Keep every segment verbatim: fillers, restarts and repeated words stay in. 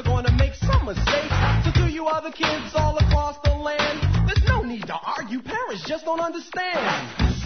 gonna make some mistakes. So to you other kids all across the land, there's no need to argue, parents just don't understand.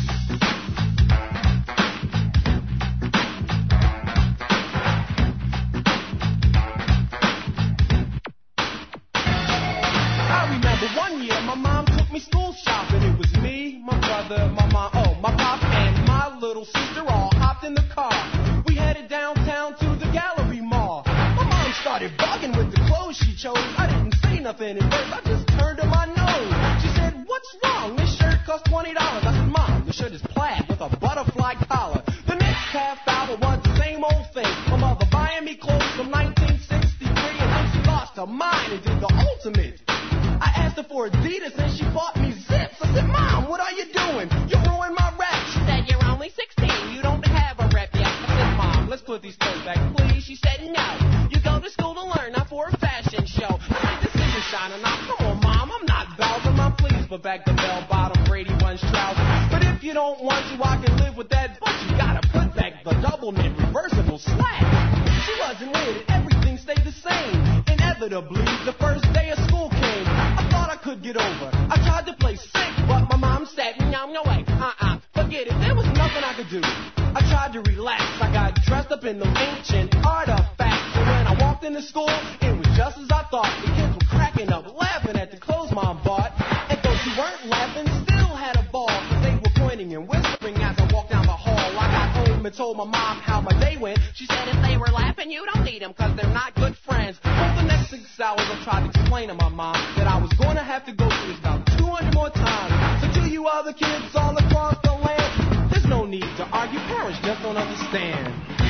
One year, my mom took me school shopping. It was me, my brother, my mom, oh, my pop, and my little sister all hopped in the car. We headed downtown to the Gallery Mall. My mom started bugging with the clothes she chose. I didn't say nothing at first, I just turned to my nose. She said, what's wrong? This shirt costs twenty dollars. I said, Mom, the shirt is plaid with a butterfly collar. The next half hour was the same old thing. My mother buying me clothes from nineteen sixty-three, and then she lost her mind and did the ultimate. I asked her for Adidas and she bought me Zips. I said, Mom, what are you doing? You ruined my rap. She said, you're only sixteen. You don't have a rep yet. I said, Mom, let's put these clothes back, please. She said, no. You go to school to learn, not for a fashion show. I said, this isn't shining off. Come on, Mom, I'm not Belgium. I'm pleased, but back the bell-bottom Brady Bunch trousers. But if you don't want to, I can live with that. But you gotta put back the double-knit reversible slack. She wasn't with it. Everything stayed the same. Inevitably, the first day of school came. I thought I could get over. I tried to play sick, but my mom said, no, no way, uh-uh, forget it. There was nothing I could do. I tried to relax. I got dressed up in those ancient artifacts. And when I walked into school, it was just as I thought. The kids were cracking up, laughing at the clothes Mom bought. And those who weren't laughing still had a ball, because they were pointing and whispering as I walked down the hall. I got home and told my mom how my day went. She said, if they were laughing, you don't need them, because they're not good friends. For the next six hours, I tried to explain to my mom that I was going to have to go through this about two hundred more times. So to you other kids all across the land, there's no need to argue. Parents just don't understand.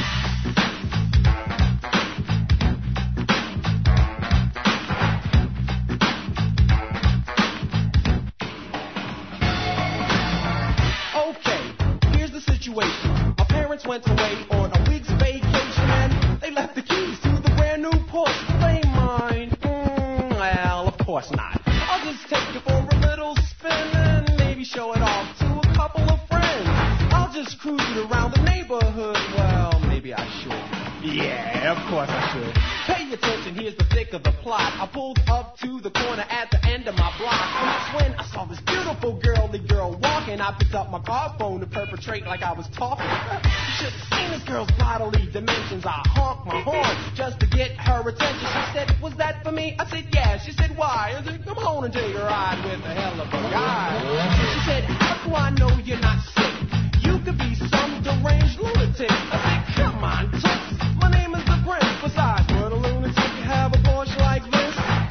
Okay, here's the situation. My parents went away on a week's vacation and they left the keys to the brand new Porsche. They mine? Mm, well, of course not. I'll just take it for a little spin and maybe show it off to a couple of friends. I'll just cruise it around the neighborhood. Well, maybe I should. Yeah, of course I should. Pay attention, here's the thick of the plot. I pulled up to the corner at the end of my block, and that's when I saw this beautiful girly girl walking. I picked up my car phone to perpetrate like I was talking. You should have seen this girl's bodily dimensions. I honked my horn just to get her attention. She said, was that for me? I said, yeah. She said, why? I said, come on and take a ride with a hell of a guy. She said, how do I know you're not sick? You could be some deranged lunatic. I said, come on, toots. My name is the Prince. Besides, would a lunatic have a Porsche like this?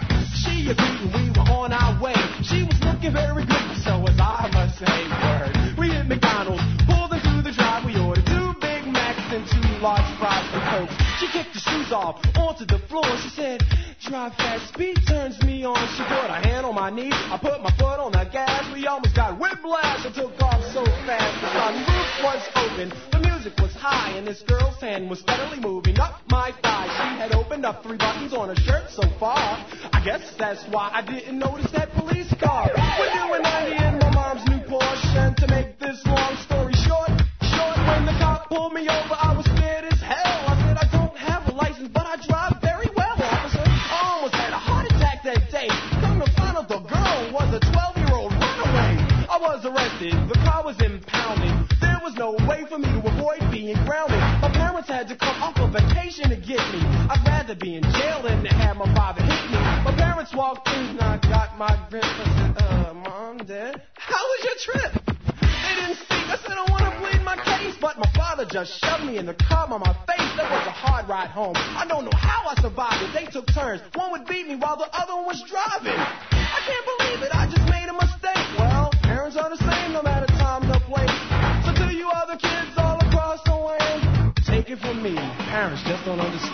She agreed and we were on our way. She was looking very good, so as I must say, word. We hit McDonald's, pulled into the drive. We ordered two Big Macs and two large fries and Cokes. She kicked the shoes off onto the floor. She said, drive fast, speed turns me on. She put her hand on my knee. I put my foot on the gas. We almost got whiplash. I took off so fast. The sunroof was open. The music was high, and this girl's hand was steadily moving up my thigh. She had opened up three buttons on her shirt so far. I guess that's why I didn't notice that police car. We're doing ninety in my mom's new Porsche, and to make this long story short, short, when the cop pulled me over, I was scared as hell. I said, I don't have a license, but I drive very well, officer. I almost had a heart attack that day. Come to find out the girl was a twelve-year-old runaway. I was arrested. The car was impounded. There was no way for me to avoid being grounded. My parents had to come off a vacation to get me. I'd rather be in jail than to have my father hit me. My parents walked in and I got my grip. I said, uh, Mom, Dad, how was your trip? They didn't speak. I said, I want to plead my case. But my father just shoved me in the car on my face. That was a hard ride home. I don't know how I survived it. They took turns. One would beat me while the other one was driving. I can't believe it. I just made a mistake. Well, parents are the same no matter time or place. So to you other kids all across the land, take it from me. Parents just don't understand.